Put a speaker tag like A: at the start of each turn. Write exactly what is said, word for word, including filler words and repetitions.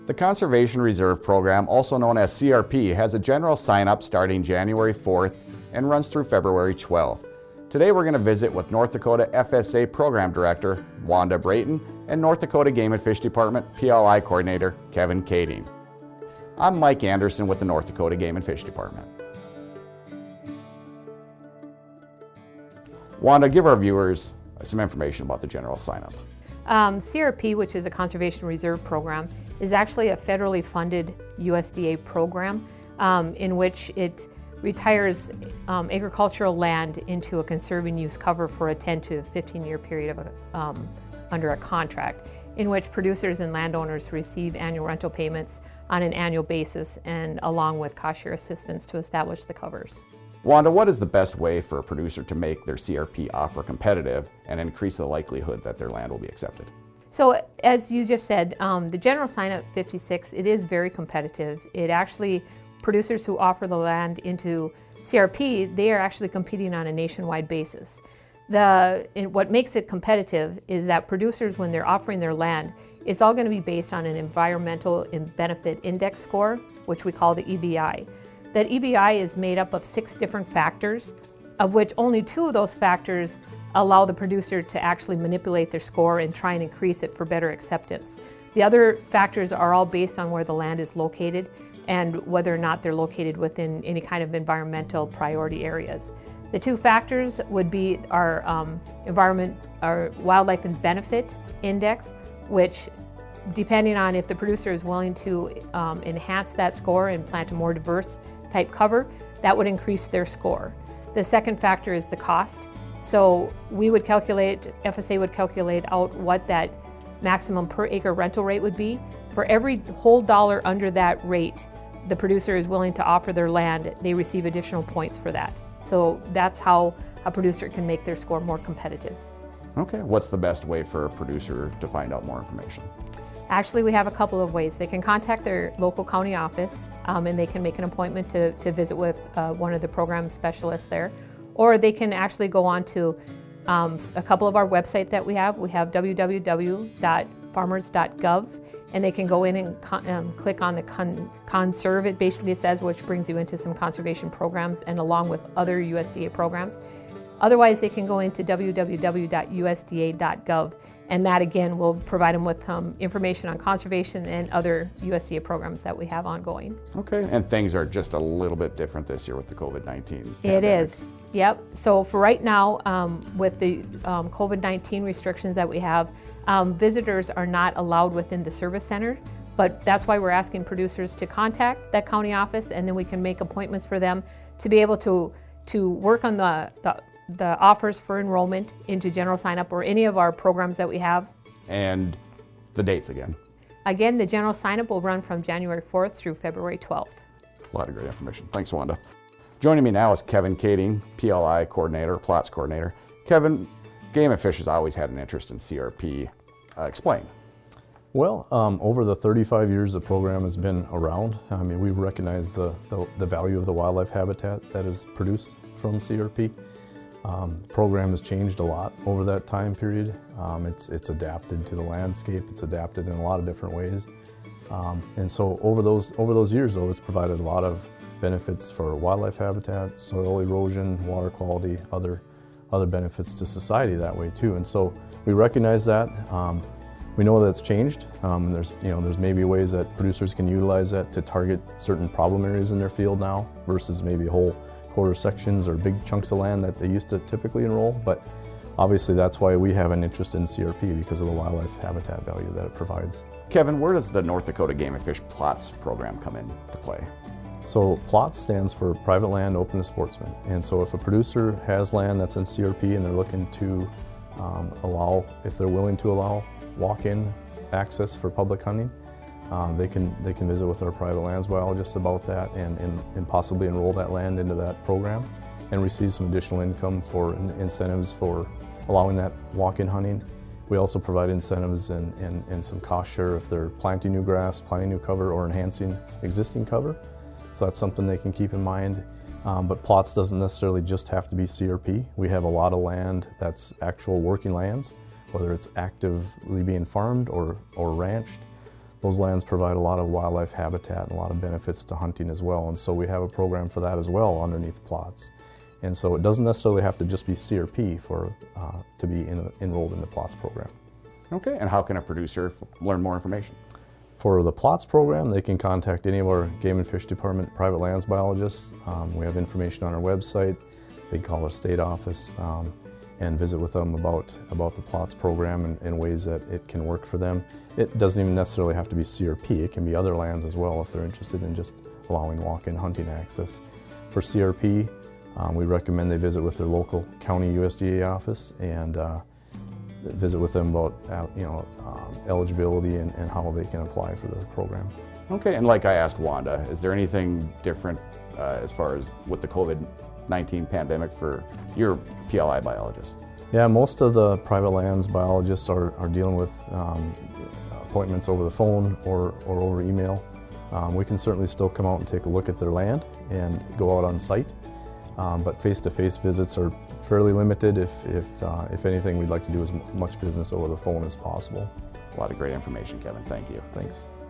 A: The Conservation Reserve Program, also known as C R P, has a general sign-up starting January fourth and runs through February twelfth. Today we're going to visit with North Dakota F S A Program Director Wanda Brayton and North Dakota Game and Fish Department P L I Coordinator Kevin Kading. I'm Mike Anderson with the North Dakota Game and Fish Department. Wanda, give our viewers some information about the general sign-up.
B: Um, C R P, which is a Conservation Reserve Program, is actually a federally funded U S D A program um, in which it retires um, agricultural land into a conserve and use cover for a ten to fifteen year period of a, um, under a contract, in which producers and landowners receive annual rental payments on an annual basis and along with cost share assistance to establish the covers.
A: Wanda, what is the best way for a producer to make their C R P offer competitive and increase the likelihood that their land will be accepted?
B: So as you just said, um, the general sign-up fifty-six, it is very competitive. It actually, producers who offer the land into C R P, they are actually competing on a nationwide basis. The, what makes it competitive is that producers, when they're offering their land, it's all going to be based on an environmental benefit index score, which we call the E B I. That E B I is made up of six different factors, of which only two of those factors allow the producer to actually manipulate their score and try and increase it for better acceptance. The other factors are all based on where the land is located and whether or not they're located within any kind of environmental priority areas. The two factors would be our um, environment, our wildlife and benefit index, which, depending on if the producer is willing to um, enhance that score and plant a more diverse type cover, that would increase their score. The second factor is the cost. So we would calculate, F S A would calculate out what that maximum per acre rental rate would be. For every whole dollar under that rate, the producer is willing to offer their land, they receive additional points for that. So that's how a producer can make their score more competitive.
A: Okay, what's the best way for a producer to find out more information?
B: Actually, we have a couple of ways. They can contact their local county office um, and they can make an appointment to, to visit with uh, one of the program specialists there. Or they can actually go on to um, a couple of our websites that we have. We have w w w dot farmers dot gov, and they can go in and con um, click on the con conserve, it basically says, which brings you into some conservation programs and along with other U S D A programs. Otherwise, they can go into w w w dot u s d a dot gov, and that again will provide them with um, information on conservation and other U S D A programs that we have ongoing.
A: Okay, and things are just a little bit different this year with the COVID nineteen
B: pandemic. It is. Yep. So for right now, um, with the um, COVID nineteen restrictions that we have, um, visitors are not allowed within the service center, but that's why we're asking producers to contact that county office, and then we can make appointments for them to be able to, to work on the, the, the offers for enrollment into general sign-up or any of our programs that we have.
A: And the dates again?
B: Again, the general sign-up will run from January fourth through February twelfth.
A: A lot of great information. Thanks, Wanda. Joining me now is Kevin Kading, P L I Coordinator, Plots Coordinator. Kevin, Game and Fish has always had an interest in C R P. Uh, explain.
C: Well, um, over the thirty-five years the program has been around, I mean, we recognize the, the, the value of the wildlife habitat that is produced from C R P. Um, the program has changed a lot over that time period. Um, it's, it's adapted to the landscape, it's adapted in a lot of different ways. Um, and so over those, over those years, though, it's provided a lot of benefits for wildlife habitat, soil erosion, water quality, other, other benefits to society that way too. And so we recognize that. Um, we know that it's changed. Um, there's, you know, there's maybe ways that producers can utilize that to target certain problem areas in their field now versus maybe whole quarter sections or big chunks of land that they used to typically enroll. But obviously that's why we have an interest in C R P, because of the wildlife habitat value that it provides.
A: Kevin, where does the North Dakota Game and Fish Plots program come into play?
C: So PLOTS stands for Private Land Open to Sportsmen. And so if a producer has land that's in C R P and they're looking to um, allow, if they're willing to allow walk-in access for public hunting, um, they can they can visit with our private lands biologists about that and, and, and possibly enroll that land into that program and receive some additional income for incentives for allowing that walk-in hunting. We also provide incentives and, and, and some cost share if they're planting new grass, planting new cover, or enhancing existing cover. So that's something they can keep in mind. Um, but plots doesn't necessarily just have to be C R P. We have a lot of land that's actual working lands, whether it's actively being farmed or, or ranched. those lands provide a lot of wildlife habitat and a lot of benefits to hunting as well. And so we have a program for that as well underneath plots. And so it doesn't necessarily have to just be C R P for, uh, to be in, enrolled in the plots program.
A: Okay, and how can a producer learn more information?
C: For the plots program, they can contact any of our Game and Fish Department private lands biologists. Um, we have information on our website. They can call our state office um, and visit with them about, about the plots program and, and ways that it can work for them. It doesn't even necessarily have to be C R P. It can be other lands as well if they're interested in just allowing walk-in hunting access. For C R P, um, we recommend they visit with their local county U S D A office and uh, visit with them about uh, you know, um, eligibility and, and how they can apply for the program.
A: Okay, and like I asked Wanda, is there anything different uh, as far as with the COVID nineteen pandemic for your P L I biologists?
C: Yeah, most of the private lands biologists are, are dealing with um, appointments over the phone or, or over email. Um, we can certainly still come out and take a look at their land and go out on site, um, but face-to-face visits are fairly limited. If, if, uh, if anything, we'd like to do as much business over the phone as possible.
A: A lot of great information, Kevin. Thank you.
C: Thanks.